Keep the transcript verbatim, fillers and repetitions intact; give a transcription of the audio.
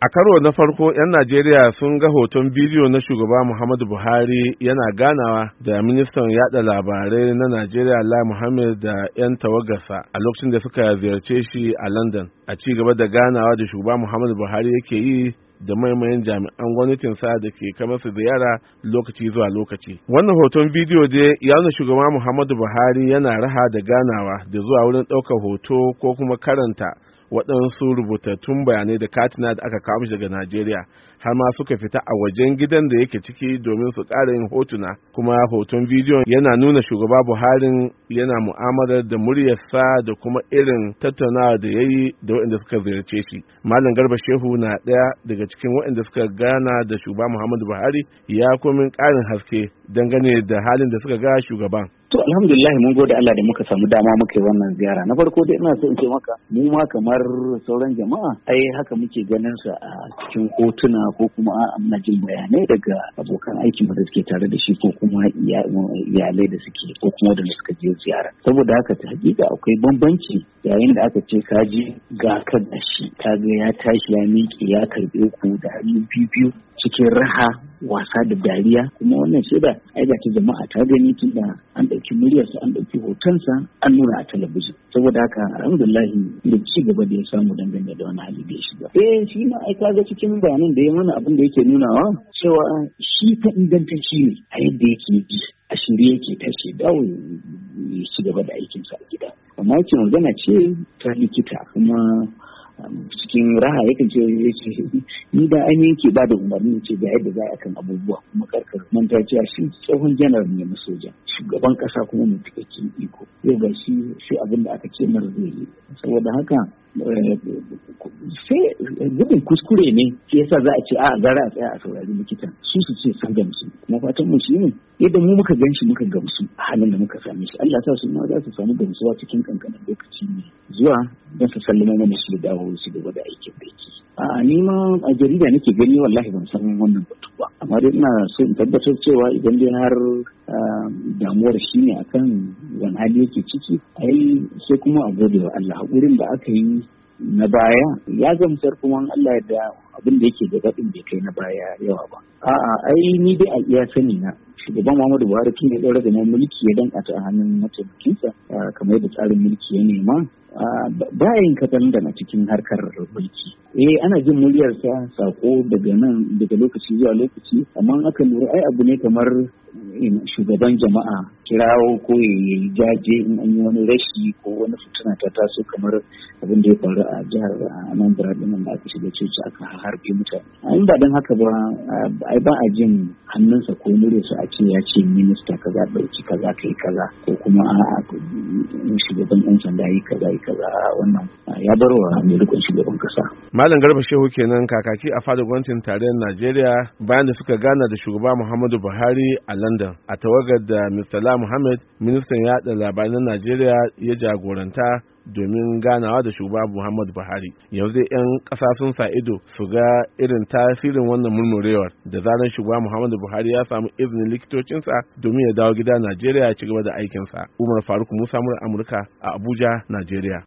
A karo na farko 'yan Najeriya sun ga hoton bidiyo na shugaba Muhammadu Buhari yana ganawa da ministan yada labarai na Najeriya Lai Muhammad da 'yan tawagarsa a lokacin da suka ziyarce shi a London a ci gaba da ganawa da shugaba Muhammadu Buhari yake yi da maimayin jami'an gwamnatinsa da ke kama su ziyara lokaci zuwa lokaci. Wannan hoton bidiyo dai ya nuna shugaba Muhammadu Buhari yana raha da ganawa da zuwa wurin ɗaukar hoto ko kuma karanta waɗansu rubutattun bayanai da katina da aka kawo mishi daga Najeriya har ma suka fita a wajen gidan da yake ciki domin su ƙara yin hotuna. Kuma hoton bidiyon yana nuna shugaba Buhari yana mu'amalar da muryarsa da kuma irin tattaunawa da ya yi da waɗanda suka ziyarce shi. Malam Garba Shehu na ɗaya daga cikin waɗanda suka gana da shugaba Muhammadu Buhari ya komin ƙarin haske dangane da halin da suka ga shugaban. To alhamdulillah mun gode Allah da muka samu dama muka yi wannan ziyara. Na farko dai ina so in ce maka mu ma kamar sauran jama'a ai haka muke ganin sa a cikin hotuna ko kuma a muna jin bayanai daga abokan aikin da suke tare da shi ko kuma iyalai da suke ko kuma da suka je ziyara. Saboda haka ta hakika akwai bambanci yayin da aka ce ka je ga ka da shi ka ga ya tashi ya miƙe ya karɓe ku da hannu biyu cikin raha wasa da dariya kuma wannan shaida ai ga ta jama'a ta gani tun da an ɗauki muryarsa an ɗauki hotonsa an nuna a talabijin saboda haka alhamdulillah da ci gaba da ya samu dangane da wani hali da ya shiga eh shi ma ai kaga cikin bayanan da ya mana abin da yake nunawa cewa shi fa ingantacci ne a yadda yake ji a shirye yake tashi dawo ya ci gaba da aikinsa a gida amma yake magana ce ta likita kuma cikin raha yakan ce ni da ainihin ke ba da umarni ce ga yadda za a kan abubuwa kuma karkar manta cewa shi tsohon janar ne na soja shugaban kasa kuma mai cikakken iko yau ga shi sai abin da aka ce mara zai yi saboda haka sai gudun kuskure ne sai yasa za a ce a gara a tsaya a saurari likitan su su ce sun gamsu kuma fatan mu shi ne yadda mu muka gan shi muka gamsu a halin da muka same shi Allah sa su ma za su samu gamsuwa cikin kankanin lokaci ne zuwa don su sallama mana su da dawo su gaba da aikin da yake a ni ma a jarida nake gani wallahi ban san wannan batu ba amma dai ina so in tabbatar cewa idan dai har damuwar shi ne akan wani hali yake ciki ai sai kuma a gode wa Allah hakurin da aka yi na baya ya gamsar kuma Allah da abin da yake gaba din bai kai na baya yawa ba a'a ai ni dai a iya sani na shugaban Muhammadu Buhari tun da ɗaura da na mulki ya danka ta hannun mataimakinsa kamar yadda tsarin mulki ya nema bayan kaɗan da na cikin harkar mulki. Eh ana jin muryarsa sako daga nan daga lokaci zuwa lokaci amma aka lura ai abu ne kamar shugaban jama'a kirawo ko ya yi jaje in an yi wani rashi ko wani fituna ta taso kamar abin da ya faru a jihar Anambra din da aka shiga coci aka harbe mutane. In ba don haka ba ai ba a jin hannunsa ko muryarsa a ce ya ce minista kaza ɗauki kaza kai kaza ko kuma a'a shugaban yan sanda yi kaza yi kaza wannan ya bar wa mai rikon shugaban kasa. Malam Garba Shehu kenan kakaki a fadar gwamnatin tarayyar Najeriya bayan da suka gana da shugaba Muhammadu Buhari a London a tawagar da Mister Lai Muhammad ministan yaɗa labarai na Najeriya ya jagoranta domin ganawa da shugaba Muhammadu Buhari. Yanzu 'yan ƙasa sun sa ido su ga irin tasirin wannan murmurewar da zaran shugaba Muhammadu Buhari ya samu izinin likitocinsa domin ya dawo gida Najeriya ya ci gaba da aikinsa. Umar Faruk Musa, Amurka a Abuja, Najeriya.